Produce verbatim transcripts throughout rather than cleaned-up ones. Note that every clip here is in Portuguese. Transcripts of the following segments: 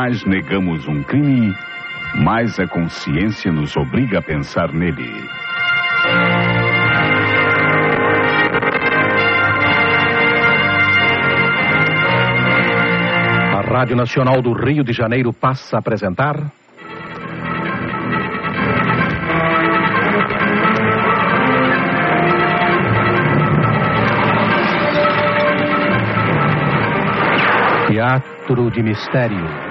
mais negamos um crime, mais a consciência nos obriga a pensar nele. A Rádio Nacional do Rio de Janeiro passa a apresentar... Teatro de Mistério.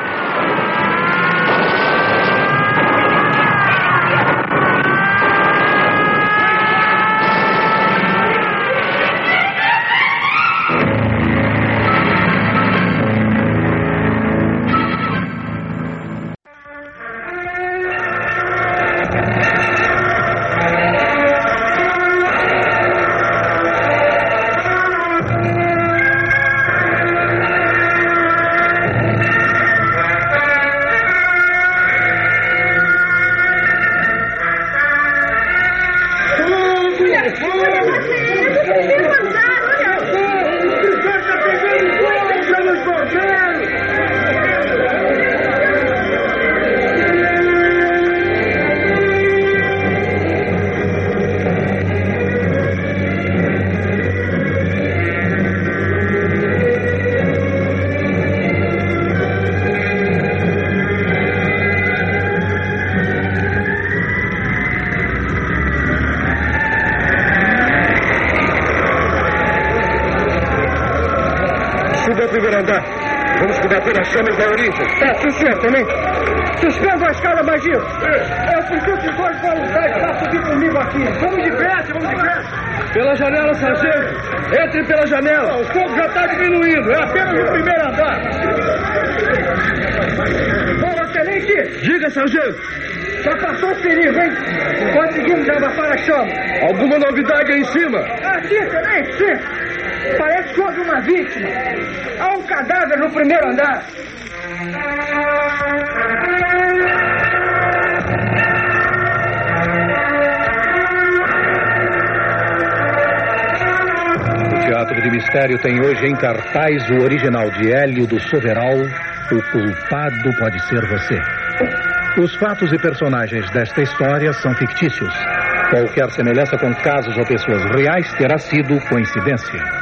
Vamos combater as chamas da origem. Tá, sim, senhor, também. Suspenda a escala, Bagio. É porque os dois voluntários vão subir comigo aqui. Vamos depressa, vamos depressa. Pela janela, sargento. Entre pela janela. O fogo já está diminuindo. É apenas o primeiro andar. Bom, tenente. Diga, sargento. Já passou o perigo, hein? Conseguimos abafar a chama. Alguma novidade aí em cima? Ah, sim, tenente, sim. Parece que houve uma vítima. Há um cadáver no primeiro andar. O Teatro de Mistério tem hoje em cartaz o original de Hélio do Soveral, O Culpado Pode Ser Você. Os fatos e personagens desta história são fictícios. Qualquer semelhança com casos ou pessoas reais terá sido coincidência.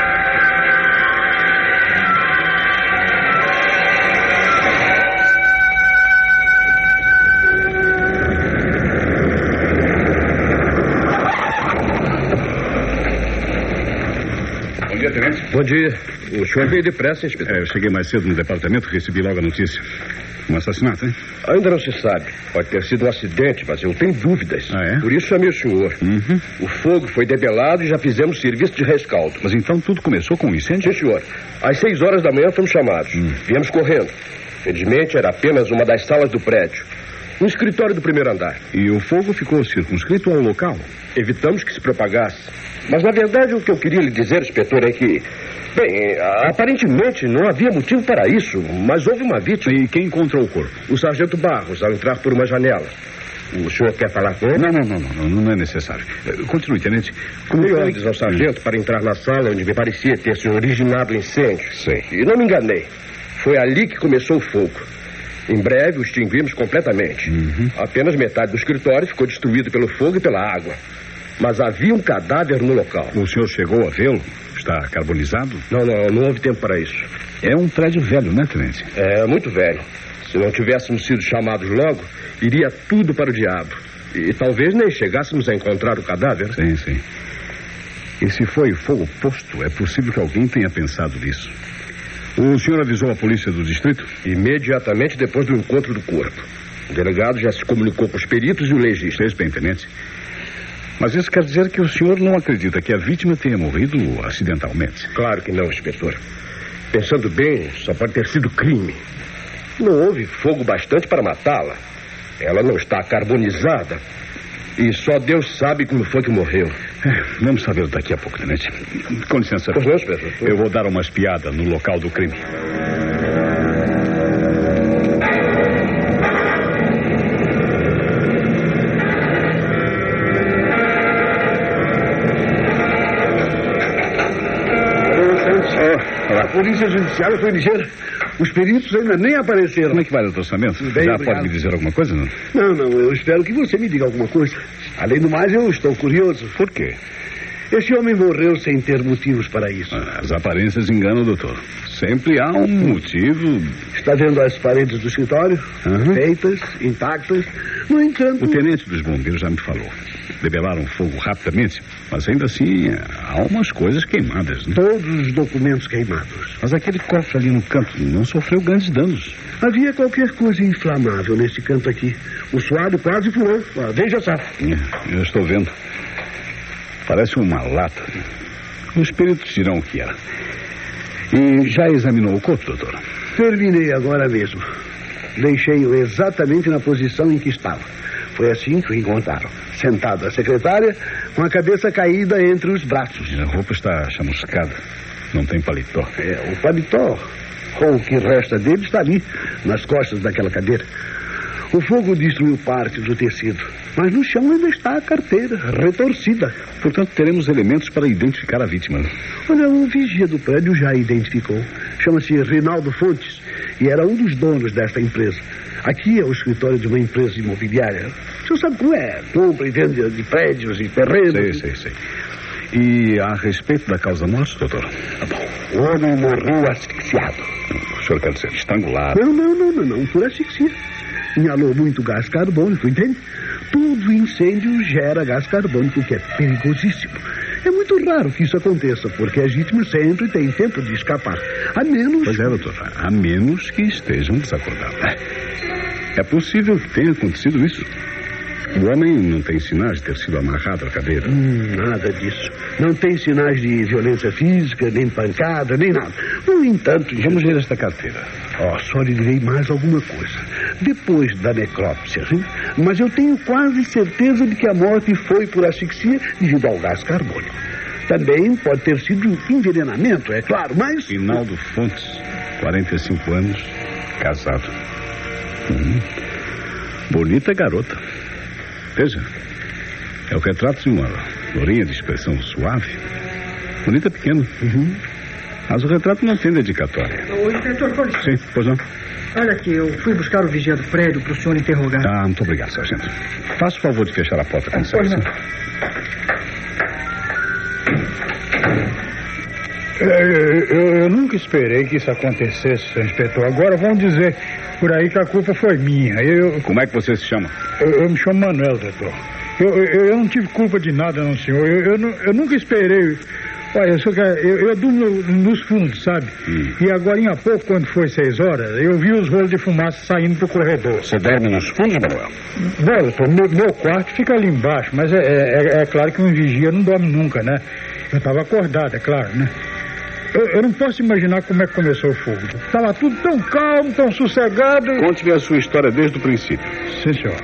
Bom dia. O senhor veio depressa, inspetor. É, eu cheguei mais cedo no departamento e recebi logo a notícia. Um assassinato, hein? Ainda não se sabe. Pode ter sido um acidente, mas eu tenho dúvidas. Ah, é? Por isso chamei o senhor. Uhum. O fogo foi debelado e já fizemos serviço de rescaldo. Mas então tudo começou com um incêndio? Sim, senhor. Às seis horas da manhã fomos chamados. Hum. Viemos correndo. Felizmente era apenas uma das salas do prédio. Um escritório do primeiro andar. E o fogo ficou circunscrito ao local? Evitamos que se propagasse. Mas, na verdade, o que eu queria lhe dizer, inspetor, é que... Bem, aparentemente não havia motivo para isso, mas houve uma vítima. E quem encontrou o corpo? O sargento Barros, ao entrar por uma janela. O senhor quer falar com ele? Não, não, não, não, não, não é necessário. Continue, tenente. Como eu ordens ao sargento para entrar na sala onde me parecia ter se originado o incêndio. Sei. E não me enganei. Foi ali que começou o fogo. Em breve o extinguimos completamente. Uhum. Apenas metade do escritório ficou destruído pelo fogo e pela água. Mas havia um cadáver no local. O senhor chegou a vê-lo? Está carbonizado? Não, não, não houve tempo para isso. É um prédio velho, né, tenente? É, muito velho. Se não tivéssemos sido chamados logo, iria tudo para o diabo. E talvez nem chegássemos a encontrar o cadáver. Sim, sim. E se foi fogo posto, é possível que alguém tenha pensado nisso. O senhor avisou a polícia do distrito? Imediatamente depois do encontro do corpo. O delegado já se comunicou com os peritos e o legista. Fez bem, tenente. Mas isso quer dizer que o senhor não acredita que a vítima tenha morrido acidentalmente? Claro que não, inspetor. Pensando bem, só pode ter sido crime. Não houve fogo bastante para matá-la. Ela não está carbonizada. E só Deus sabe como foi que morreu. É, vamos saber daqui a pouco, tenente. Com licença. Pois não, inspetor. Eu vou dar uma espiada no local do crime. A polícia judiciária foi ligeira. Os peritos ainda nem apareceram. Como é que vai o orçamento? Bem, Já obrigado. pode me dizer alguma coisa, não? Não, não, eu espero que você me diga alguma coisa. Além do mais, eu estou curioso. Por quê? Esse homem morreu sem ter motivos para isso. Ah, as aparências enganam, doutor. Sempre há um motivo. Está vendo as paredes do escritório? Uhum. Feitas, intactas. No entanto... O tenente dos bombeiros já me falou. Debelaram fogo rapidamente, mas ainda assim há umas coisas queimadas, né? Todos os documentos queimados. Mas aquele cofre ali no canto não sofreu grandes danos. Havia qualquer coisa inflamável nesse canto aqui. O suado quase furou. Ah, veja só. Eu estou vendo. Parece uma lata. Os peritos dirão o que era. E já examinou o corpo, doutor? Terminei agora mesmo. Deixei-o exatamente na posição em que estava. Foi assim que o encontraram. Sentado à secretária, com a cabeça caída entre os braços. A roupa está chamuscada. Não tem paletó. É, o paletó, ou o que resta dele, está ali, nas costas daquela cadeira. O fogo destruiu parte do tecido, mas no chão ainda está a carteira, retorcida. Portanto, teremos elementos para identificar a vítima. Olha, o vigia do prédio já a identificou. Chama-se Reinaldo Fontes e era um dos donos desta empresa. Aqui é o escritório de uma empresa imobiliária. O senhor sabe como é? Compra e venda de prédios e terrenos. Sei, sei, sei. E a respeito da causa morte, doutor? Ah, bom, o homem morreu asfixiado. O senhor quer dizer estrangulado? Não, não, não, não, não, por asfixia. Inalou muito gás carbônico, entende? Todo incêndio gera gás carbônico, que é perigosíssimo. É muito raro que isso aconteça, porque as vítimas sempre têm tempo de escapar. A menos... Pois é, doutor. A menos que estejam desacordados. É possível que tenha acontecido isso. O homem não tem sinais de ter sido amarrado à cadeira. Hum, nada disso. Não tem sinais de violência física, nem pancada, nem nada. No entanto... Vamos ver esta carteira. Ó, oh, só lhe direi mais alguma coisa. Depois da necrópsia, hein? Mas eu tenho quase certeza de que a morte foi por asfixia devido ao gás carbônico. Também pode ter sido envenenamento, é claro, mas... Reinaldo Fontes, quarenta e cinco anos, casado. Hum, bonita garota. Veja, é o retrato de uma lourinha de expressão suave. Bonita pequena. Uhum. Mas o retrato não tem dedicatória. Ô, inspetor, com licença. Sim, pois não. Olha aqui, eu fui buscar o vigia do prédio para o senhor interrogar. Ah, muito obrigado, sargento. Faça o favor de fechar a porta com Pois não. Eu, eu, eu nunca esperei que isso acontecesse, senhor inspetor. Agora vão dizer por aí que a culpa foi minha. Eu, Como é que você se chama? eu, eu me chamo Manuel, doutor. Eu, eu, eu não tive culpa de nada, não, senhor. Eu, eu, nu- eu nunca esperei. Olha, eu, sou, eu, eu durmo no- nos fundos, sabe? Hum. E agora, em pouco, quando foi seis horas, eu vi os rolos de fumaça saindo pro corredor. Você dorme nos fundos, Manuel? Bom, doutor, meu, meu quarto fica ali embaixo, mas é, é, é claro que um vigia não dorme nunca, né? Eu estava acordado, é claro, né? Eu, eu não posso imaginar como é que começou o fogo. Estava tudo tão calmo, tão sossegado. Conte-me a sua história desde o princípio. Sim, senhor.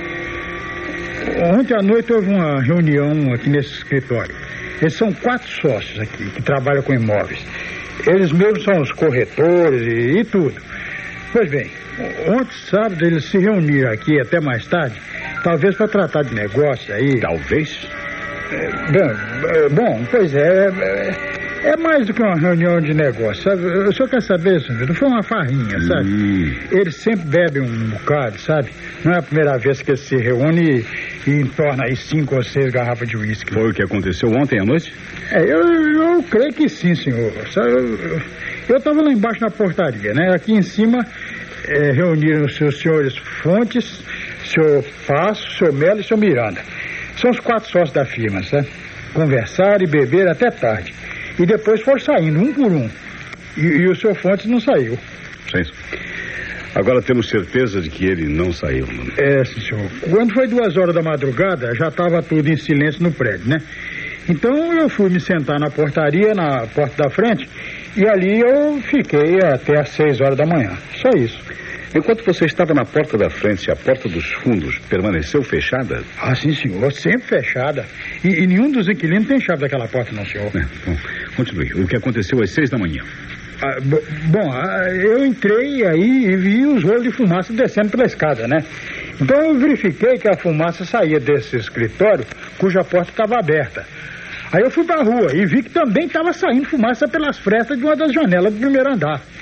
Ontem à noite houve uma reunião aqui nesse escritório. Eles são quatro sócios aqui que trabalham com imóveis. Eles mesmos são os corretores e, e tudo. Pois bem, ontem sábado eles se reuniram aqui até mais tarde, talvez para tratar de negócio aí. Talvez? Bom, é, bom, pois é, é. É mais do que uma reunião de negócio, sabe? O senhor quer saber, senhor? Não foi uma farrinha, sabe? Hum. Eles sempre bebem um bocado, sabe? Não é a primeira vez que eles se reúnem e, e entornam aí cinco ou seis garrafas de uísque. Foi o que aconteceu ontem à noite? É, eu, eu creio que sim, senhor. Sabe, eu estava lá embaixo na portaria, né? Aqui em cima é, reuniram os seus senhores Fontes, senhor Passo, senhor Melo e senhor Miranda. São os quatro sócios da firma, sabe? Conversaram e beberam até tarde. E depois foram saindo, um por um. E, e o senhor Fontes não saiu. Sim. Agora temos certeza de que ele não saiu. Não? É, sim, senhor. Quando foi duas horas da madrugada, já estava tudo em silêncio no prédio, né? Então eu fui me sentar na portaria, na porta da frente, e ali eu fiquei até às seis horas da manhã. Só isso. Enquanto você estava na porta da frente, a porta dos fundos permaneceu fechada? Ah, sim, senhor. Sempre fechada. E, e nenhum dos inquilinos tem chave daquela porta, não, senhor. É, bom, continue. O que aconteceu às seis da manhã? Ah, bo- bom, ah, eu entrei aí e vi os rolos de fumaça descendo pela escada, né? Então eu verifiquei que a fumaça saía desse escritório cuja porta estava aberta. Aí eu fui pra rua e vi que também estava saindo fumaça pelas frestas de uma das janelas do primeiro andar.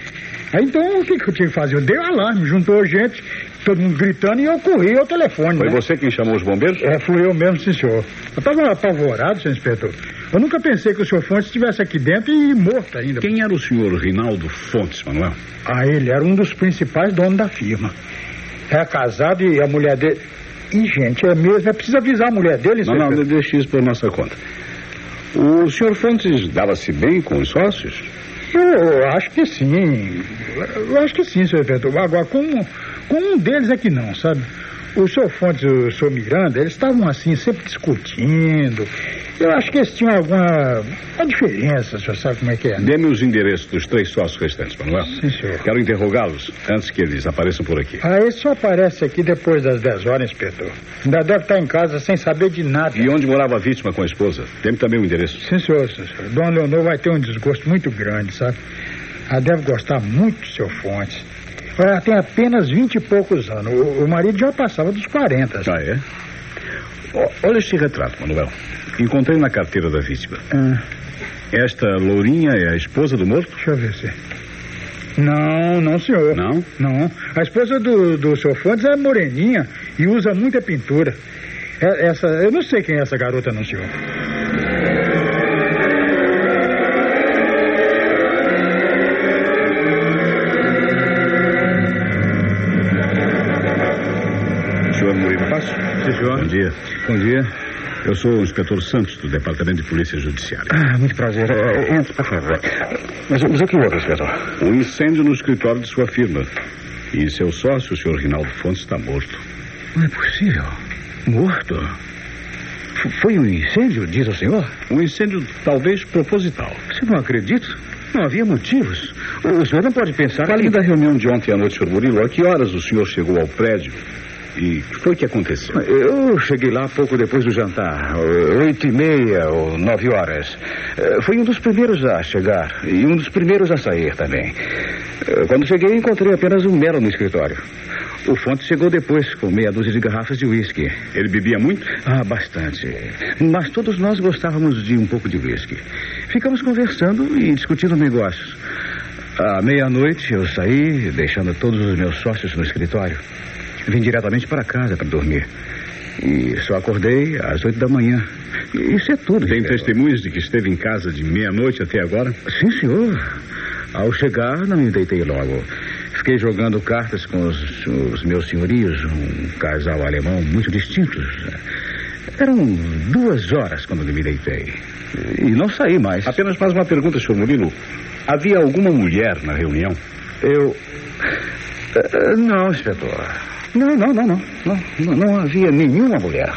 Aí então, o que, que eu tinha que fazer? Eu dei o alarme, juntou gente, todo mundo gritando, e eu corri ao telefone. Foi né? você quem chamou os bombeiros? É, fui eu mesmo, sim, senhor. Eu estava apavorado, senhor inspetor. Eu nunca pensei que o senhor Fontes estivesse aqui dentro e morto ainda. Quem era o senhor Rinaldo Fontes, Manuel? Ah, ele era um dos principais donos da firma. É casado e a mulher dele... Ih, gente, é mesmo, é preciso avisar a mulher dele, Não, inspetor. não, deixe isso por nossa conta. O senhor Fontes dava-se bem com os sócios? Eu, eu acho que sim. Eu acho que sim, senhor inspetor. Agora, com, com um deles é que não, sabe? O senhor Fontes e o senhor Miranda, eles estavam assim, sempre discutindo. Eu acho que eles tinham alguma uma diferença, o senhor sabe como é que é, né? Dê-me os endereços dos três sócios restantes, Manuel. Sim, senhor. Quero interrogá-los antes que eles apareçam por aqui. Ah, ele só aparece aqui depois das dez horas, inspetor. Ainda deve estar em casa sem saber de nada. E onde morava a vítima com a esposa? Dê-me também o endereço. Sim, senhor, sim, senhor. Dona Leonor vai ter um desgosto muito grande, sabe? Ela deve gostar muito do seu Fontes. Ela tem apenas vinte e poucos anos. O, o marido já passava dos quarenta. Ah, é? O- olha este retrato, Manuel. Encontrei na carteira da vítima. Ah, Esta lourinha é a esposa do morto? deixa eu ver se... Não, não, senhor. Não? Não. A esposa do, do seu Fontes é moreninha e usa muita pintura. É- Essa, eu não sei quem é essa garota, não, senhor. Senhor Murilo Passo? Sim, senhor. Bom dia. Bom dia. Eu sou o inspetor Santos, do Departamento de Polícia Judiciária. Ah, muito prazer. É, Entre, por favor. Mas, mas o que houve, inspetor? Um incêndio no escritório de sua firma. E seu sócio, o senhor Rinaldo Fontes, está morto. Não é possível. Morto? F- Foi um incêndio, diz o senhor? Um incêndio talvez proposital. Você não acredita? Não havia motivos. O senhor não pode pensar Fale que... da reunião de ontem à noite, senhor Murilo. A que horas o senhor chegou ao prédio? E o que foi que aconteceu? Eu cheguei lá pouco depois do jantar, oito e meia ou nove horas. Eh, Fui um dos primeiros a chegar e um dos primeiros a sair também. Eh, Quando cheguei, encontrei apenas um Melo no escritório. O Fontes chegou depois com meia dúzia de garrafas de uísque. Ele bebia muito? Ah, bastante. Mas todos nós gostávamos de um pouco de uísque. Ficamos conversando e discutindo negócios. À meia-noite eu saí, deixando todos os meus sócios no escritório. Vim diretamente para casa para dormir. E só acordei às oito da manhã. Isso é tudo. Tem inspetor. testemunhas de que esteve em casa de meia-noite até agora? Sim, senhor. Ao chegar, não me deitei logo. Fiquei jogando cartas com os, os meus senhorios, um casal alemão muito distintos. Eram duas horas quando me deitei. E não saí mais. Apenas mais uma pergunta, senhor Murilo. Havia alguma mulher na reunião? Eu... Eh, Não, inspetor. Não, não, não, não. Não, não, não havia nenhuma mulher.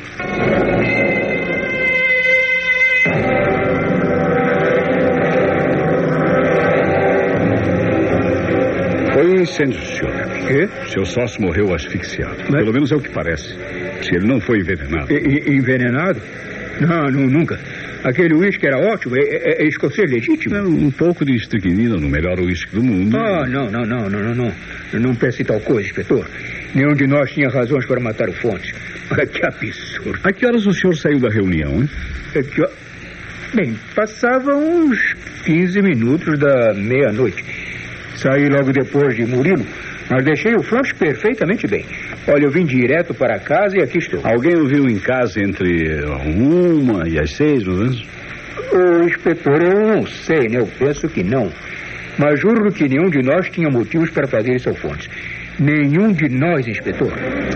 Foi um incêndio, senhor. Quê? Seu sócio morreu asfixiado. Pelo menos é o que parece. Se ele não foi envenenado. E- e- envenenado? Não, nu- nunca. Aquele uísque era ótimo, é, é, é escocês legítimo. É, Um pouco de estricnina no melhor uísque do mundo. Ah, não, não, não, não, não, não. Não pense tal coisa, inspetor. Nenhum de nós tinha razões para matar o Fontes. Olha que absurdo. A que horas o senhor saiu da reunião, hein? É que, ó, bem, passava uns quinze minutos da meia-noite. Saí logo depois de Murilo, mas deixei o Fontes perfeitamente bem. Olha, eu vim direto para casa e aqui estou. Alguém o viu em casa entre uma e as seis, mais ou menos? Ô, inspetor, eu não sei, né? Eu penso que não. Mas juro que nenhum de nós tinha motivos para fazer isso ao Fontes. Nenhum de nós, inspetor.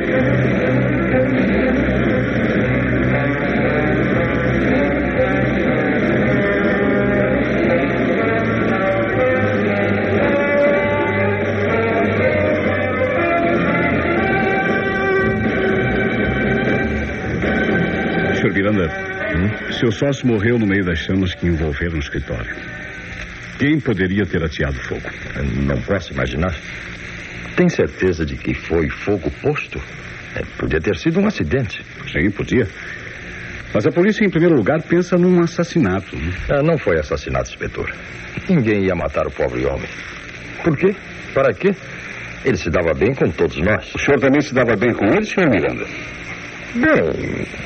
senhor Miranda, hum? seu sócio morreu no meio das chamas que envolveram o escritório. Quem poderia ter ateado fogo? Eu não posso imaginar. Tem certeza de que foi fogo posto? É, podia ter sido um acidente. Sim, podia. Mas a polícia, em primeiro lugar, pensa num assassinato. Né? Ah, não foi assassinato, inspetor. Ninguém ia matar o pobre homem. Por quê? Para quê? Ele se dava bem com todos nós. O senhor também se dava bem com ele, senhor Miranda? Bem,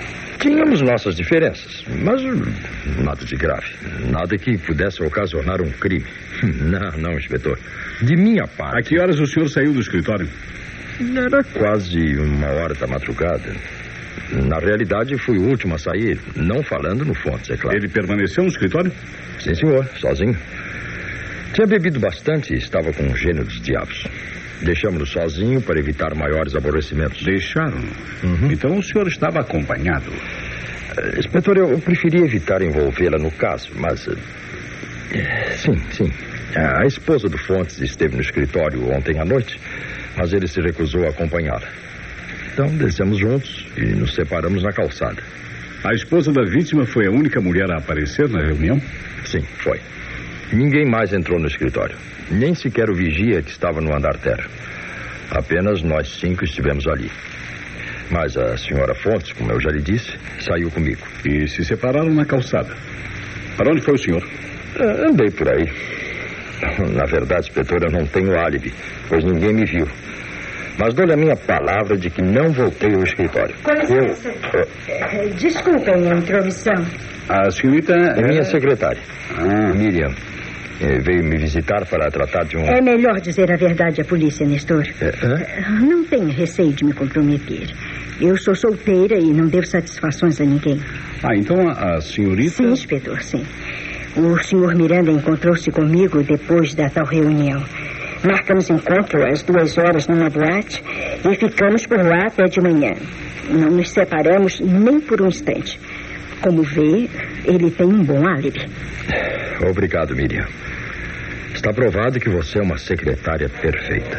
Tínhamos nossas diferenças, mas nada de grave. Nada que pudesse ocasionar um crime. Não, não, inspetor. De minha parte... A que horas o senhor saiu do escritório? Era quase uma hora da madrugada. Na realidade, fui o último a sair, não falando no Fontes, é claro. Ele permaneceu no escritório? Sim, senhor, sozinho. Tinha bebido bastante e estava com um gênio dos diabos. Deixamos-no sozinho para evitar maiores aborrecimentos. Deixaram? Uhum. Então o senhor estava acompanhado? Uh, inspetor, eu preferia evitar envolvê-la no caso, mas... Uh, sim, sim. Uh, a esposa do Fontes esteve no escritório ontem à noite, mas ele se recusou a acompanhá-la. Então descemos juntos e nos separamos na calçada. A esposa da vítima foi a única mulher a aparecer na reunião? Sim, foi. Ninguém mais entrou no escritório. Nem sequer o vigia que estava no andar terra. Apenas nós cinco estivemos ali. Mas a senhora Fontes, como eu já lhe disse, saiu comigo. E se separaram na calçada. Para onde foi o senhor? Uh, andei por aí. Na verdade, inspetor, eu não tenho álibi, pois ninguém me viu. Mas dou-lhe a minha palavra de que não voltei ao escritório. Com licença. Eu... Uh... Desculpem a intromissão. A senhorita... É minha secretária, ah. Miriam. Veio me visitar para tratar de um... É melhor dizer a verdade à polícia, Nestor. É, é? Não tenha receio de me comprometer. Eu sou solteira e não devo satisfações a ninguém. Ah, então a, a senhorita... Sim, inspetor, sim. O senhor Miranda encontrou-se comigo depois da tal reunião. Marcamos encontro às duas horas numa boate e ficamos por lá até de manhã. Não nos separamos nem por um instante. Como vê, ele tem um bom álibi. Obrigado, Miriam. Está provado que você é uma secretária perfeita.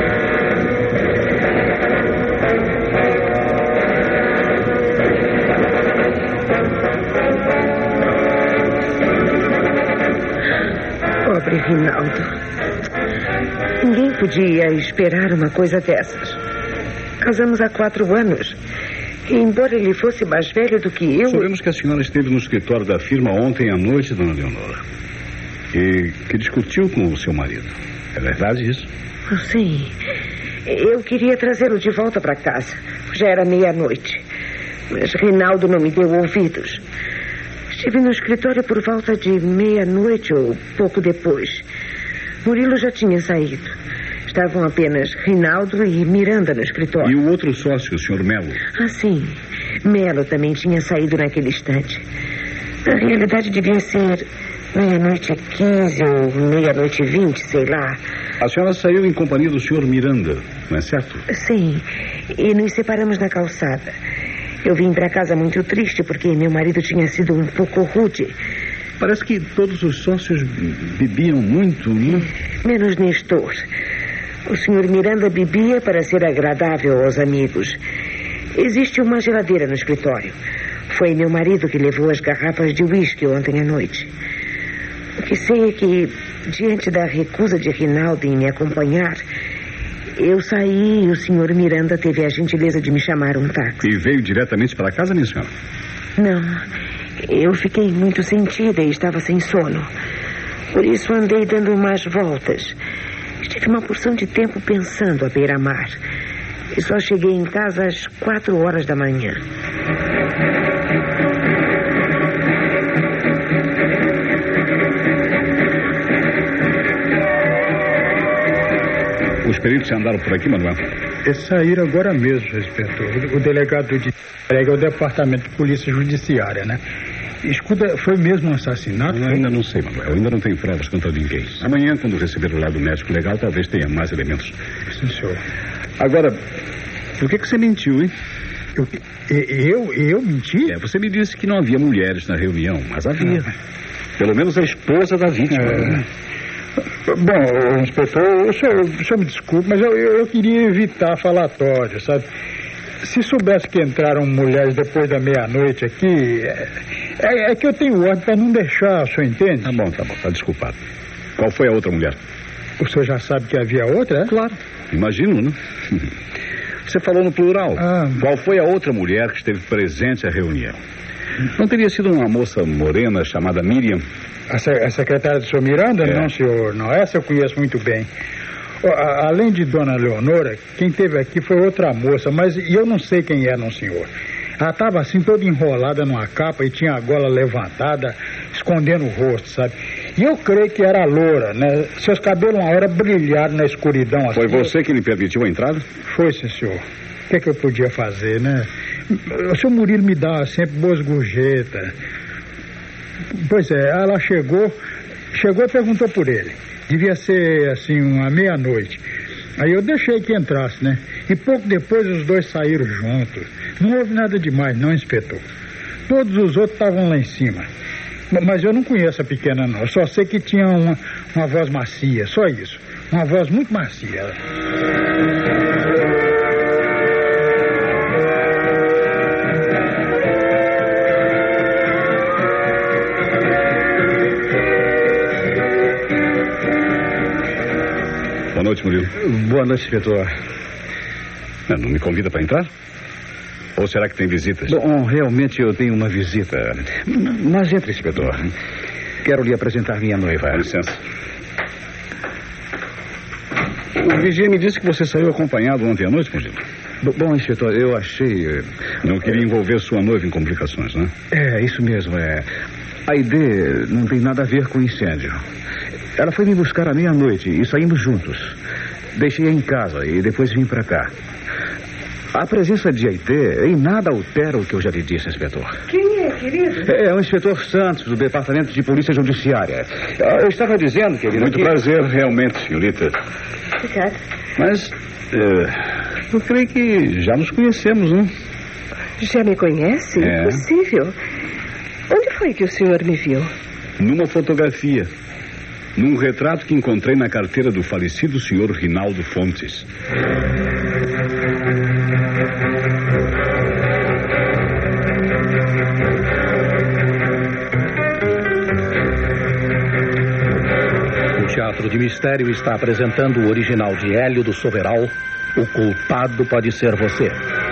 Pobre Rinaldo. Ninguém podia esperar uma coisa dessas. Casamos há quatro anos. E embora ele fosse mais velho do que eu... Sabemos que a senhora esteve no escritório da firma ontem à noite, dona Leonora. E que discutiu com o seu marido. É verdade isso? Sim. Eu queria trazê-lo de volta para casa. Já era meia-noite. Mas Rinaldo não me deu ouvidos. Estive no escritório por volta de meia-noite ou pouco depois. Murilo já tinha saído. Estavam apenas Rinaldo e Miranda no escritório. E o outro sócio, o senhor Melo? Ah, sim. Melo também tinha saído naquele instante. Na realidade, devia ser meia-noite quinze ou meia-noite vinte, sei lá. A senhora saiu em companhia do senhor Miranda, não é certo? Sim. E nos separamos na calçada. Eu vim para casa muito triste porque meu marido tinha sido um pouco rude. Parece que todos os sócios bebiam muito, não? Menos Nestor. O senhor Miranda bebia para ser agradável aos amigos. Existe uma geladeira no escritório. Foi meu marido que levou as garrafas de uísque ontem à noite. O que sei é que, diante da recusa de Rinaldo em me acompanhar, eu saí e o senhor Miranda teve a gentileza de me chamar um táxi. E veio diretamente para casa, minha senhora? Não. Eu fiquei muito sentida e estava sem sono. Por isso andei dando umas voltas. Estive uma porção de tempo pensando à beira-mar. E só cheguei em casa às quatro horas da manhã. Os peritos andaram por aqui, Manuel? Eles saíram agora mesmo, inspetor. O delegado de é o Departamento de Polícia Judiciária, né? Escuta, foi mesmo um assassinato? Eu ainda não sei, Manuel. Eu ainda não tenho provas contra ninguém. Amanhã, quando receber o laudo médico legal, talvez tenha mais elementos. Sim, senhor. Agora, por que, que você mentiu, hein? Eu, eu, eu menti? É, você me disse que não havia mulheres na reunião, mas havia. Ah. Pelo menos a esposa da vítima. É. Bom, inspetor, o senhor, o senhor me desculpe, mas eu, eu, eu queria evitar falatório, sabe? Se soubesse que entraram mulheres depois da meia-noite aqui, é, é, é que eu tenho ordem para não deixar, o senhor entende? Tá bom, tá bom, tá desculpado. Qual foi a outra mulher? O senhor já sabe que havia outra, é? Claro, imagino, né? Você falou no plural. Ah. Qual foi a outra mulher que esteve presente à reunião? Não teria sido uma moça morena chamada Miriam? A, se, a secretária do senhor Miranda? É. Não, senhor, não. Essa eu conheço muito bem. A, além de dona Leonora, quem esteve aqui foi outra moça, mas eu não sei quem é, não, senhor. Ela estava assim toda enrolada numa capa e tinha a gola levantada, escondendo o rosto, sabe? E eu creio que era loura, né? Seus cabelos uma hora brilharam na escuridão. Assim. Foi você que lhe permitiu a entrada? Foi, sim, senhor. O que é que eu podia fazer, né? O senhor Murilo me dá sempre boas gorjetas. Pois é, ela chegou, chegou e perguntou por ele. Devia ser, assim, uma meia-noite. Aí eu deixei que entrasse, né? E pouco depois os dois saíram juntos. Não houve nada demais, não, inspetor. Todos os outros estavam lá em cima. Mas eu não conheço a pequena, não. Eu só sei que tinha uma, uma voz macia, só isso. Uma voz muito macia. Boa noite, Murilo. Boa noite, inspetor. Não, não me convida para entrar? Ou será que tem visitas? Bom, realmente eu tenho uma visita. Mas entre, inspetor. Quero lhe apresentar minha noiva. Com licença. O vigia me disse que você saiu acompanhado ontem à noite, Murilo. Bom, inspetor, eu achei... Não queria envolver sua noiva em complicações, né? É, isso mesmo, é. A Aide não tem nada a ver com o incêndio. Ela foi me buscar à meia-noite e saímos juntos. Deixei-a em casa e depois vim para cá. A presença de Aide em nada altera o que eu já lhe disse, inspetor. Quem é, querido? É o inspetor Santos, do Departamento de Polícia Judiciária. Eu estava dizendo, querido... Muito que... prazer, realmente, senhorita. Obrigada. Mas, é, eu creio que já nos conhecemos, né? Já me conhece? É. Impossível. Onde foi que o senhor me viu? Numa fotografia. Num retrato que encontrei na carteira do falecido senhor Rinaldo Fontes. O Teatro de Mistério está apresentando o original de Hélio do Soveral, O Culpado Pode Ser Você.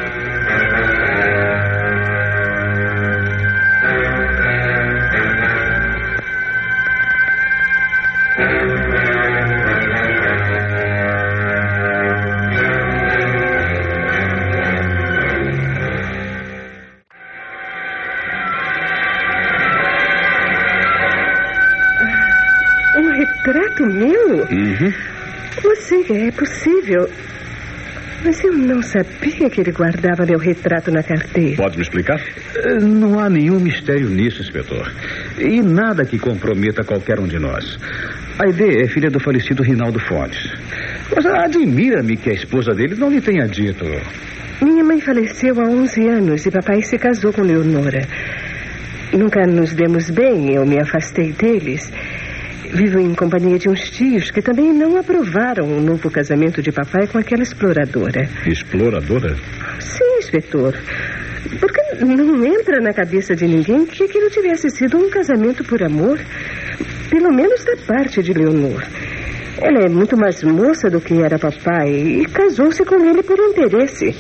Retrato meu? Uhum. Você, é possível. Mas eu não sabia que ele guardava meu retrato na carteira. Pode me explicar? Não há nenhum mistério nisso, inspetor. E nada que comprometa qualquer um de nós. A Aide é filha do falecido Rinaldo Fontes. Mas admira-me que a esposa dele não lhe tenha dito. Minha mãe faleceu há onze anos e papai se casou com Leonora. Nunca nos demos bem, eu me afastei deles. Vivo em companhia de uns tios que também não aprovaram o novo casamento de papai com aquela exploradora. Exploradora? Sim, inspetor. Porque não entra na cabeça de ninguém que aquilo tivesse sido um casamento por amor. Pelo menos da parte de Leonor. Ela é muito mais moça do que era papai e casou-se com ele por interesse.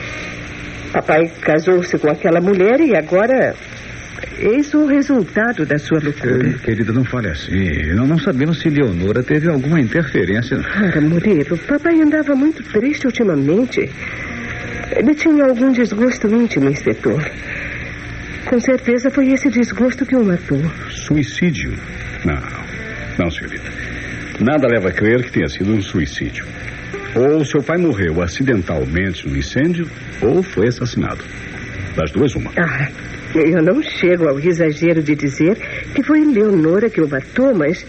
Papai casou-se com aquela mulher e agora... Eis o resultado da sua loucura. Eh, querida, não fale assim. Não, não sabemos se Leonora teve alguma interferência. Ora, Murilo, papai andava muito triste ultimamente. Ele tinha algum desgosto íntimo, inspetor. Com certeza foi esse desgosto que o matou. Suicídio? Não, não, senhorita. Nada leva a crer que tenha sido um suicídio. Ou seu pai morreu acidentalmente no incêndio, ou foi assassinado. Das duas, uma. Ah... Eu não chego ao exagero de dizer que foi Leonora que o matou, mas...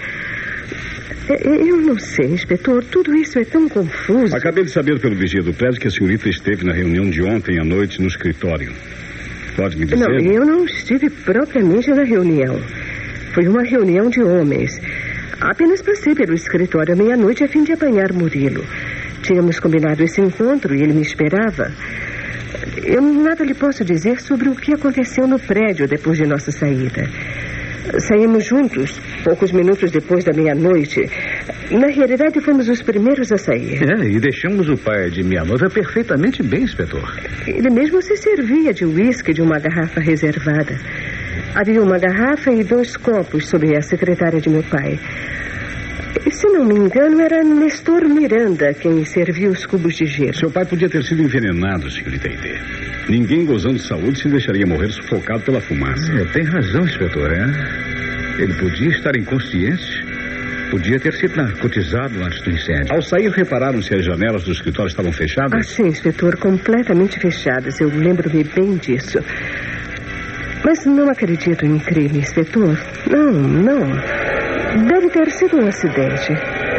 Eu não sei, inspetor. Tudo isso é tão confuso. Acabei de saber pelo vigia do prédio que a senhorita esteve na reunião de ontem à noite no escritório. Pode me dizer? Não, eu não estive propriamente na reunião. Foi uma reunião de homens. Apenas passei pelo escritório à meia-noite a fim de apanhar Murilo. Tínhamos combinado esse encontro e ele me esperava. Eu nada lhe posso dizer sobre o que aconteceu no prédio depois de nossa saída. Saímos juntos, poucos minutos depois da meia-noite. Na realidade, fomos os primeiros a sair. É, e deixamos o pai de minha noiva perfeitamente bem, inspetor. Ele mesmo se servia de uísque de uma garrafa reservada. Havia uma garrafa e dois copos sob a secretária de meu pai. Se não me engano, era Nestor Miranda quem serviu os cubos de gelo. Seu pai podia ter sido envenenado, senhorita Aide. Ninguém gozando de saúde se deixaria morrer sufocado pela fumaça. É, tem razão, inspetor, é? Ele podia estar inconsciente. Podia ter sido narcotizado antes do incêndio. Ao sair, repararam se as janelas do escritório estavam fechadas? Ah, sim, inspetor, completamente fechadas. Eu lembro-me bem disso. Mas não acredito em crime, inspetor. Não, não. Deve ter sido um acidente.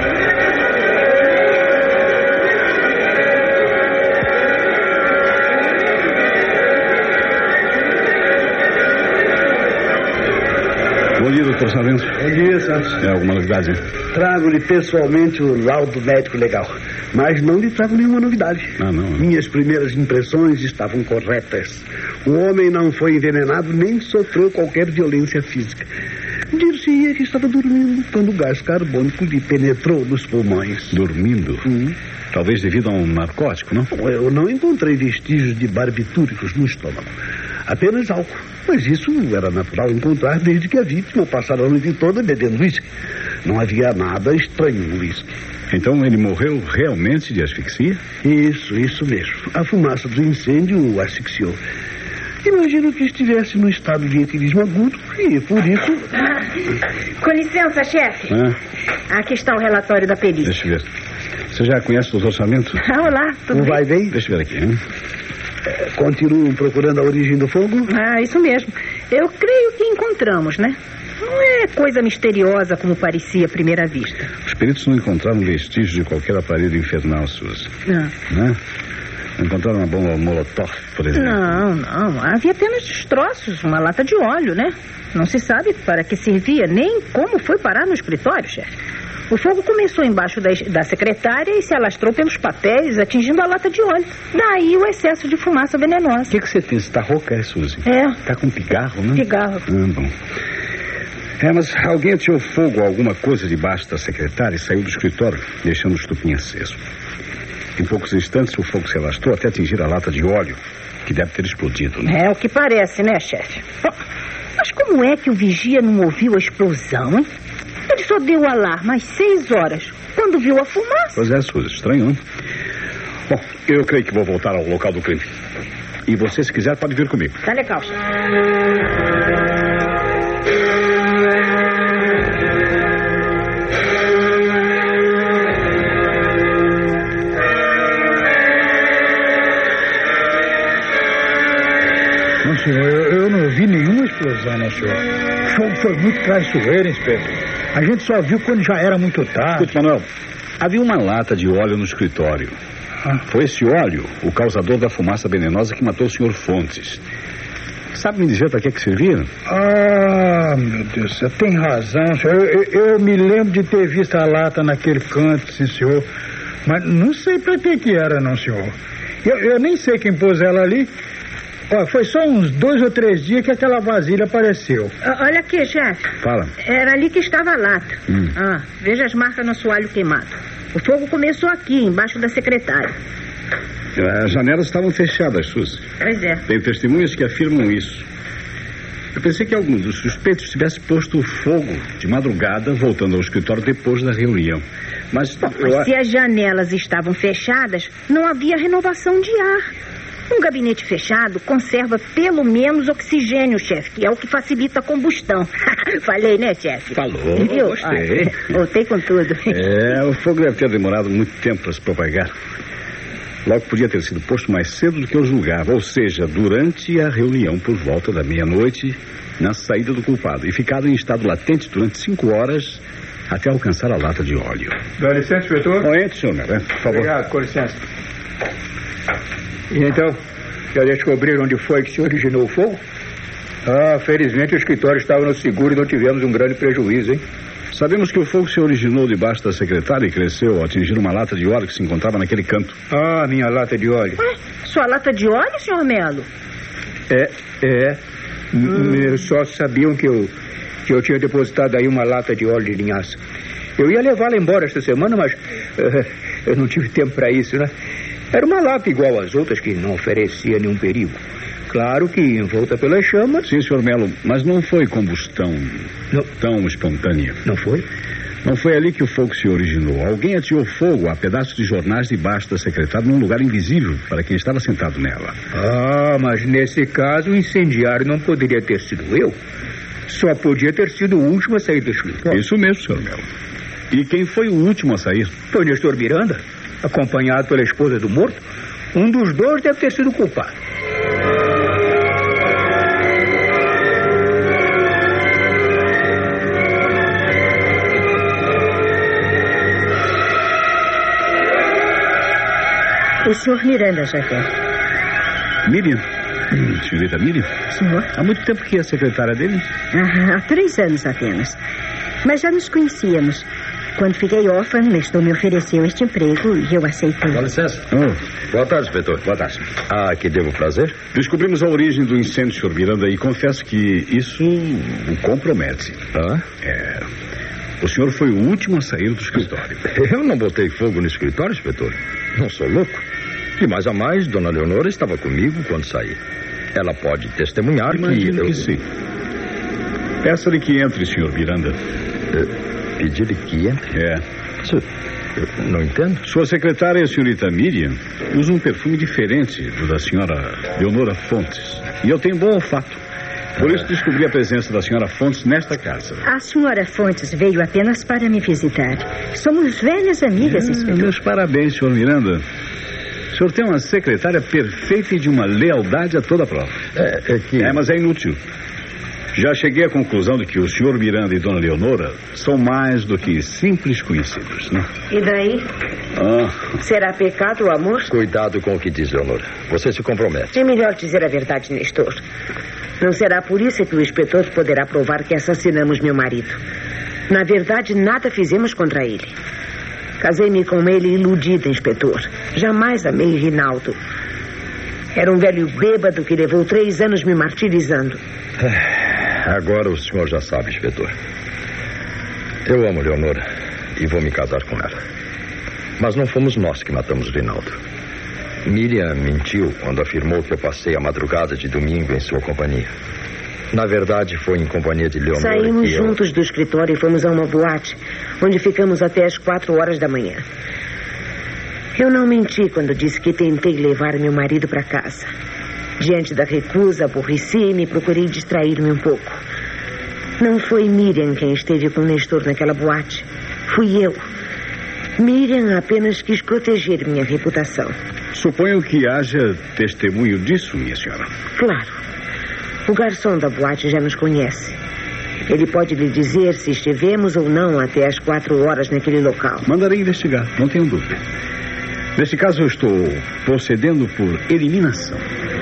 Bom dia, doutor Sarmento. Bom dia, Santos. É alguma novidade? Trago-lhe pessoalmente o laudo médico legal, mas não lhe trago nenhuma novidade. Ah, não. Minhas primeiras impressões estavam corretas. O homem não foi envenenado nem sofreu qualquer violência física. Dir-se-ia que estava dormindo quando o gás carbônico lhe penetrou nos pulmões. Dormindo? Hum. Talvez devido a um narcótico, não? Eu não encontrei vestígios de barbitúricos no estômago. Apenas álcool. Mas isso era natural encontrar desde que a vítima passara a noite toda bebendo uísque. Não havia nada estranho no uísque. Então ele morreu realmente de asfixia? Isso, isso mesmo. A fumaça do incêndio o asfixiou. Imagino que estivesse no estado de etílismo agudo e, por isso... Com licença, chefe. Ah, Aqui está o relatório da perícia. deixa eu ver. Você já conhece o doutor Sarmento? Ah, olá, tudo Não bem? vai bem? Deixa eu ver aqui, hein? Continuam procurando a origem do fogo? Ah, isso mesmo. Eu creio que encontramos, né? Não é coisa misteriosa como parecia à primeira vista. Os peritos não encontraram vestígios de qualquer aparelho infernal, Suzy. Não. Né? Não encontraram uma bomba Molotov, por exemplo? Não, não. Havia apenas destroços, uma lata de óleo, né? Não se sabe para que servia, nem como foi parar no escritório, chefe. O fogo começou embaixo da, da secretária e se alastrou pelos papéis, atingindo a lata de óleo. Daí o excesso de fumaça venenosa. O que, que você tem? Você está rouca, é, Suzy? É. Está com pigarro, né? Pigarro. Ah, bom. É, mas alguém atirou fogo a alguma coisa debaixo da secretária e saiu do escritório, deixando o estupim aceso. Em poucos instantes, o fogo se alastrou até atingir a lata de óleo, que deve ter explodido, né? É o que parece, né, chefe? Bom, mas como é que o vigia não ouviu a explosão, hein? Ele só deu o alarme às seis horas, quando viu a fumaça. Pois é, Suzy, estranho, né? Bom, eu creio que vou voltar ao local do crime. E você, se quiser, pode vir comigo. Tá legal, chefe. Não, senhor, eu, eu não vi nenhuma explosão, não, senhor. O fogo foi muito traiçoeiro, inspetor. A gente só viu quando já era muito tarde. Escute, Manuel, havia uma lata de óleo no escritório. Ah. Foi esse óleo o causador da fumaça venenosa que matou o senhor Fontes. Sabe me dizer para que que servia? Ah, meu Deus, você tem razão, senhor. Eu, eu, eu me lembro de ter visto a lata naquele canto, sim, senhor. Mas não sei para que que era, não, senhor. Eu, eu nem sei quem pôs ela ali. Ó, foi só uns dois ou três dias que aquela vasilha apareceu. Olha aqui, chefe. Fala. Era ali que estava a lata. Hum. Ah, veja as marcas no assoalho queimado. O fogo começou aqui, embaixo da secretária. As janelas estavam fechadas, Suzy. Pois é. Tenho testemunhas que afirmam isso. Eu pensei que algum dos suspeitos tivesse posto fogo de madrugada, voltando ao escritório depois da reunião. Mas, Bom, eu... mas se as janelas estavam fechadas, não havia renovação de ar. Um gabinete fechado conserva pelo menos oxigênio, chefe, que é o que facilita a combustão. Falei, né, chefe? Falou, Viu? gostei. Ah, voltei com tudo. É, o fogo deve ter demorado muito tempo para se propagar. Logo podia ter sido posto mais cedo do que eu julgava, ou seja, durante a reunião por volta da meia-noite, na saída do culpado, e ficado em estado latente durante cinco horas até alcançar a lata de óleo. Dá licença, inspetor? Bom, entre, senhor, né? Por favor. Obrigado, com licença. E então, já descobriram onde foi que se originou o fogo? Ah, felizmente o escritório estava no seguro e não tivemos um grande prejuízo, hein? Sabemos que o fogo se originou debaixo da secretária e cresceu ao atingir uma lata de óleo que se encontrava naquele canto. Ah, minha lata de óleo. Ué, sua lata de óleo, senhor Melo? É, é. Hum. Só sabiam que eu, que eu tinha depositado aí uma lata de óleo de linhaça. Eu ia levá-la embora esta semana, mas uh, eu não tive tempo para isso, né? Era uma lata igual às outras que não oferecia nenhum perigo. claro que envolta pelas chamas. Sim, senhor Melo, mas não foi combustão não. tão espontânea. Não foi? Não foi ali que o fogo se originou. Alguém atirou fogo a pedaços de jornais debaixo da secretária num lugar invisível para quem estava sentado nela. Ah, mas nesse caso o incendiário não poderia ter sido eu. Só podia ter sido o último a sair do escritório. Isso mesmo, senhor Melo. E quem foi o último a sair? Foi Nestor Miranda, acompanhado pela esposa do morto. Um dos dois deve ter sido o culpado. O senhor Miranda já quer. Miriam? Senhorita Miriam? Senhor? Há muito tempo que é a secretária dele? Ah, há três anos apenas. Mas já nos conhecíamos. Quando fiquei órfã, Nestor me ofereceu este emprego e eu aceitei. Dá licença. Oh. Boa tarde, inspetor. Boa tarde. Ah, que devo prazer? Descobrimos a origem do incêndio, senhor Miranda, e confesso que isso o compromete. Ah? É... O senhor foi o último a sair do escritório. Eu não botei fogo no escritório, inspetor. Não sou louco. E mais a mais, dona Leonora estava comigo quando saí. Ela pode testemunhar Imagino que... Eu... que sim. Peça-lhe que entre, senhor Miranda. É... Pedir-lhe que entre? É. Eu não entendo. Sua secretária, a senhorita Miriam, usa um perfume diferente do da senhora Leonora Fontes. E eu tenho bom olfato. Por isso descobri a presença da senhora Fontes nesta casa. A senhora Fontes veio apenas para me visitar. Somos velhas amigas, é, inspetor. Meus parabéns, senhor Miranda. O senhor tem uma secretária perfeita e de uma lealdade a toda prova. É, é que... É, mas é inútil. Já cheguei à conclusão de que o senhor Miranda e dona Leonora são mais do que simples conhecidos, né? E daí? Ah. Será pecado o amor? Cuidado com o que diz, Leonora. Você se compromete. É melhor dizer a verdade, Nestor. Não será por isso que o inspetor poderá provar que assassinamos meu marido. Na verdade, nada fizemos contra ele. Casei-me com ele iludida, inspetor. Jamais amei Rinaldo. Era um velho bêbado que levou três anos me martirizando. Agora o senhor já sabe, inspetor. Eu amo Leonora e vou me casar com ela. Mas não fomos nós que matamos Rinaldo. Miriam mentiu quando afirmou que eu passei a madrugada de domingo em sua companhia. Na verdade, foi em companhia de Leonora. Saímos que eu... juntos do escritório e fomos a uma boate, onde ficamos até as quatro horas da manhã. Eu não menti quando disse que tentei levar meu marido para casa. Diante da recusa, aborreci-me e procurei distrair-me um pouco. Não foi Miriam quem esteve com Nestor naquela boate. Fui eu. Miriam apenas quis proteger minha reputação. Suponho que haja testemunho disso, minha senhora. Claro. O garçom da boate já nos conhece. Ele pode lhe dizer se estivemos ou não até as quatro horas naquele local. Mandarei investigar, não tenho dúvida. Neste caso, eu estou procedendo por eliminação.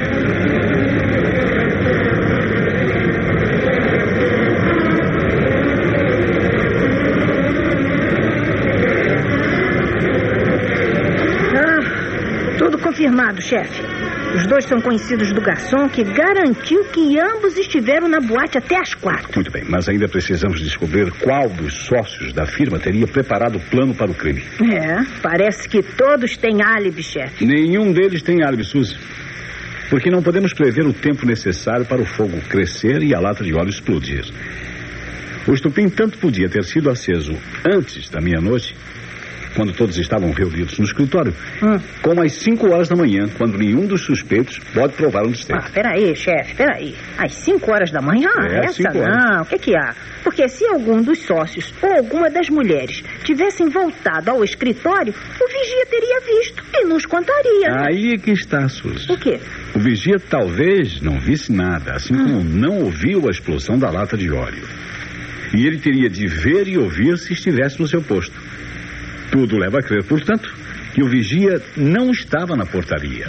Ah, tudo confirmado, chefe. Os dois são conhecidos do garçom, que garantiu que ambos estiveram na boate até as quatro. Muito bem, mas ainda precisamos descobrir qual dos sócios da firma teria preparado o plano para o crime. É, parece que todos têm álibi, chefe. Nenhum deles tem álibi, Suzy. Porque não podemos prever o tempo necessário para o fogo crescer e a lata de óleo explodir. O estupim tanto podia ter sido aceso antes da meia-noite, quando todos estavam reunidos no escritório, hum. como às cinco horas da manhã, quando nenhum dos suspeitos pode provar onde esteve. Ah, peraí, chefe, peraí. Às cinco horas da manhã? É, essa não. O que que há? Porque se algum dos sócios ou alguma das mulheres tivessem voltado ao escritório, o vigia teria visto e nos contaria. Aí é que está, Suzy. O quê? O vigia talvez não visse nada, assim hum. como não ouviu a explosão da lata de óleo. E ele teria de ver e ouvir se estivesse no seu posto. Tudo leva a crer, portanto, que o vigia não estava na portaria.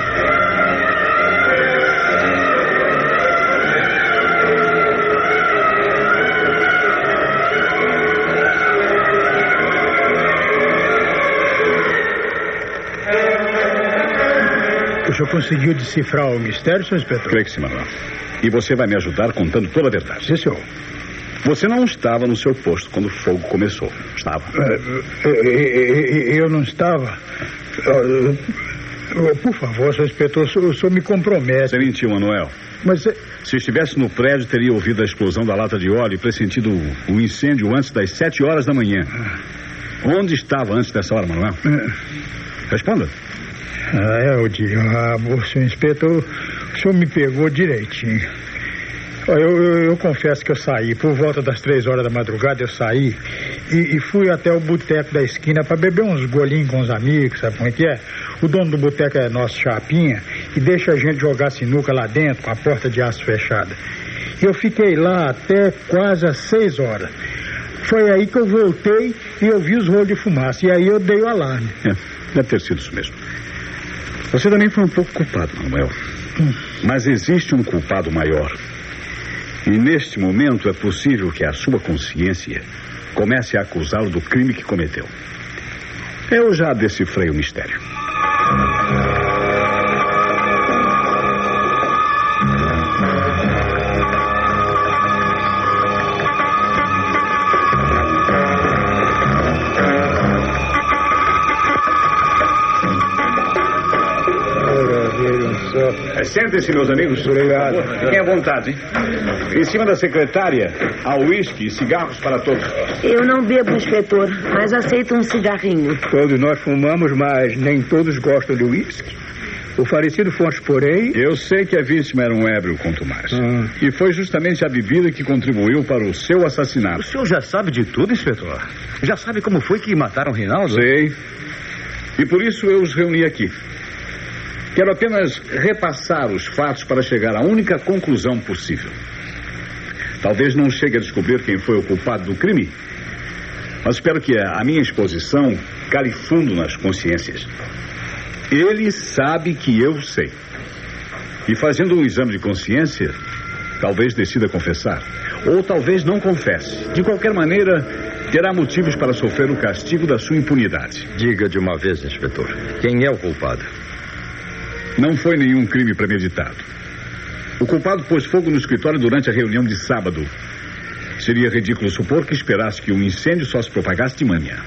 O senhor conseguiu decifrar o mistério, senhor inspetor? Creio que sim, Manuel. E você vai me ajudar contando toda a verdade. Sim, senhor. Você não estava no seu posto quando o fogo começou. Estava? Eu não estava. Oh, por favor, senhor inspetor, o senhor, o senhor me compromete. Você mentiu, Manuel. Mas... Se estivesse no prédio, teria ouvido a explosão da lata de óleo e pressentido o incêndio antes das sete horas da manhã. Onde estava antes dessa hora, Manuel? Responda. Ah, é o diabo, senhor inspetor. O senhor me pegou direitinho. Eu, eu, eu confesso que eu saí. Por volta das três horas da madrugada, eu saí e, e fui até o boteco da esquina para beber uns golinhos com os amigos, sabe como é que é? O dono do boteco é nosso chapinha e deixa a gente jogar sinuca lá dentro com a porta de aço fechada. Eu fiquei lá até quase às seis horas. Foi aí que eu voltei e eu vi os rolos de fumaça. E aí eu dei o alarme. É, deve ter sido isso mesmo. Você também foi um pouco culpado, Manuel. Hum. Mas existe um culpado maior. E neste momento é possível que a sua consciência comece a acusá-lo do crime que cometeu. Eu já decifrei o mistério. Sentem-se, meus amigos. Obrigado. Fiquem à vontade. Em cima da secretária, há uísque e cigarros para todos. Eu não bebo, inspetor, mas aceito um cigarrinho. Todos nós fumamos, mas nem todos gostam de uísque. O falecido Fontes, porém... Eu sei que a vítima era um ébrio, quanto mais. Ah. E foi justamente a bebida que contribuiu para o seu assassinato. O senhor já sabe de tudo, inspetor? Já sabe como foi que mataram o Reinaldo? Sei. E por isso eu os reuni aqui. Quero apenas repassar os fatos para chegar à única conclusão possível. Talvez não chegue a descobrir quem foi o culpado do crime, mas espero que a minha exposição cale fundo nas consciências. Ele sabe que eu sei. E fazendo um exame de consciência, talvez decida confessar. Ou talvez não confesse. De qualquer maneira, terá motivos para sofrer o castigo da sua impunidade. Diga de uma vez, inspetor, quem é o culpado? Não foi nenhum crime premeditado. O culpado pôs fogo no escritório durante a reunião de sábado. Seria ridículo supor que esperasse que o incêndio só se propagasse de manhã.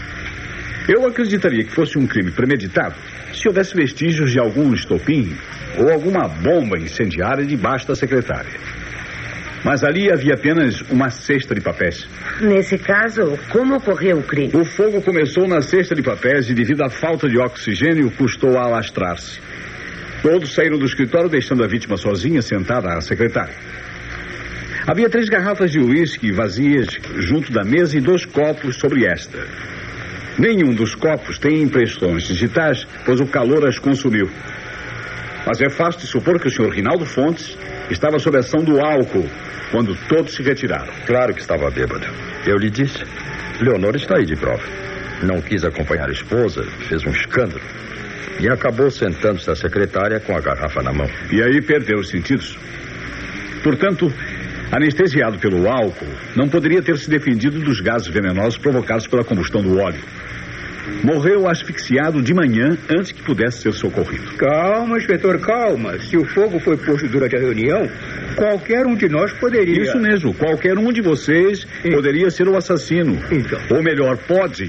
Eu acreditaria que fosse um crime premeditado se houvesse vestígios de algum estopim ou alguma bomba incendiária debaixo da secretária. Mas ali havia apenas uma cesta de papéis. Nesse caso, como ocorreu o crime? O fogo começou na cesta de papéis e, devido à falta de oxigênio, custou a alastrar-se. Todos saíram do escritório, deixando a vítima sozinha, sentada à secretária. Havia três garrafas de uísque vazias junto da mesa e dois copos sobre esta. Nenhum dos copos tem impressões digitais, pois o calor as consumiu. Mas é fácil de supor que o senhor Reinaldo Fontes estava sob a ação do álcool quando todos se retiraram. Claro que estava bêbado. Eu lhe disse. Leonor está aí de prova. Não quis acompanhar a esposa, fez um escândalo. E acabou sentando-se à secretária com a garrafa na mão. E aí perdeu os sentidos. Portanto, anestesiado pelo álcool, não poderia ter se defendido dos gases venenosos provocados pela combustão do óleo. Morreu asfixiado de manhã antes que pudesse ser socorrido. Calma, inspetor, calma. Se o fogo foi posto durante a reunião, qualquer um de nós poderia... Isso mesmo, qualquer um de vocês e... poderia ser o assassino. Então. Ou melhor, pode...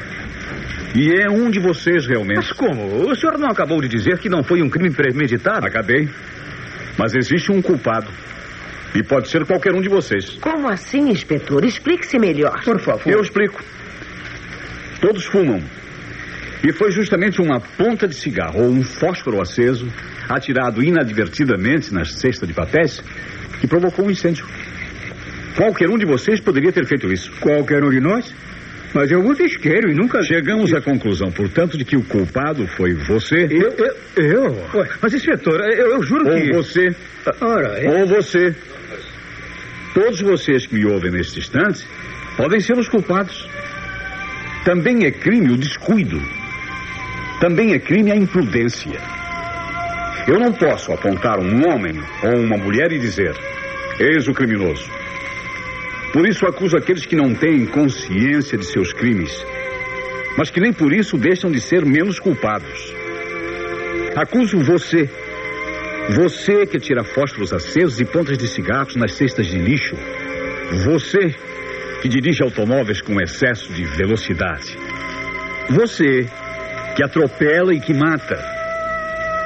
E é um de vocês, realmente. Mas como? O senhor não acabou de dizer que não foi um crime premeditado? Acabei. Mas existe um culpado. E pode ser qualquer um de vocês. Como assim, inspetor? Explique-se melhor. Por favor. Eu explico. Todos fumam. E foi justamente uma ponta de cigarro ou um fósforo aceso, atirado inadvertidamente na cesta de papéis, que provocou um incêndio. Qualquer um de vocês poderia ter feito isso. Qualquer um de nós? Mas eu uso isqueiro e nunca... Chegamos à conclusão, portanto, de que o culpado foi você... Eu? eu, eu? Ué, mas, inspetor, eu, eu juro ou que... Ou você... Ora, é... Ou você... Todos vocês que me ouvem neste instante podem ser os culpados. Também é crime o descuido. Também é crime a imprudência. Eu não posso apontar um homem ou uma mulher e dizer: eis o criminoso. Por isso acuso aqueles que não têm consciência de seus crimes, mas que nem por isso deixam de ser menos culpados. Acuso você. Você que tira fósforos acesos e pontas de cigarros nas cestas de lixo. Você que dirige automóveis com excesso de velocidade. Você que atropela e que mata.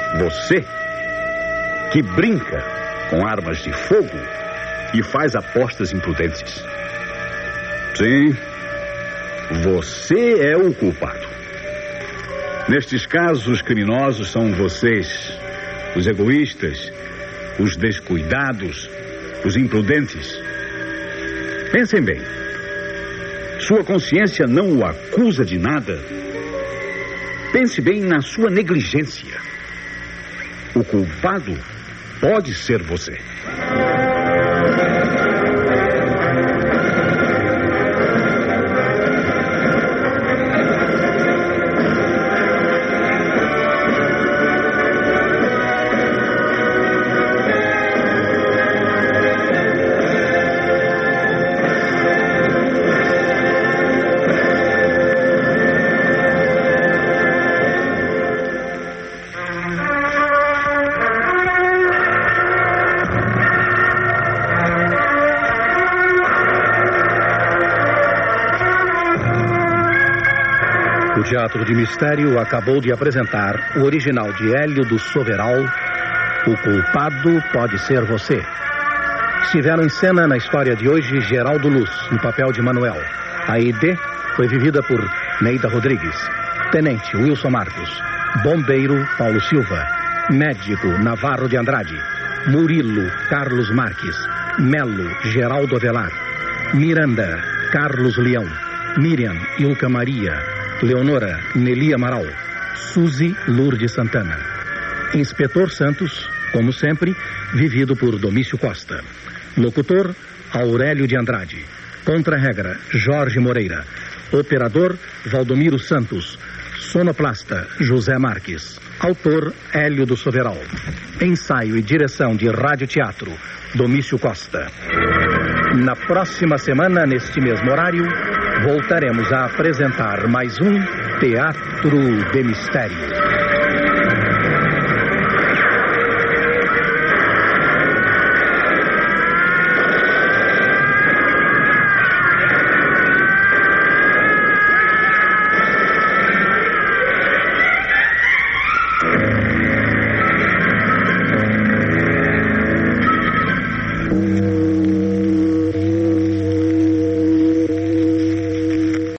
Você, que brinca com armas de fogo e faz apostas imprudentes. Sim, você é o culpado. Nestes casos, os criminosos são vocês, os egoístas, os descuidados, os imprudentes. Pensem bem. Sua consciência não o acusa de nada. Pense bem na sua negligência. O culpado pode ser você. O Teatro de Mistério acabou de apresentar o original de Hélio do Soveral, O Culpado Pode Ser Você. Estiveram em cena na história de hoje Geraldo Luz, no papel de Manuel. A I D foi vivida por Neida Rodrigues. Tenente Wilson Marcos. Bombeiro Paulo Silva. Médico Navarro de Andrade. Murilo Carlos Marques. Melo Geraldo Avelar. Miranda Carlos Leão. Miriam Ilka Maria. Leonora Nelly Amaral. Suzy Lourdes Santana. Inspetor Santos, como sempre, vivido por Domício Costa. Locutor Aurélio de Andrade. Contra-regra Jorge Moreira. Operador Valdomiro Santos. Sonoplasta José Marques. Autor Hélio do Soveral. Ensaio e direção de Rádio Teatro Domício Costa. Na próxima semana, neste mesmo horário, voltaremos a apresentar mais um Teatro de Mistério.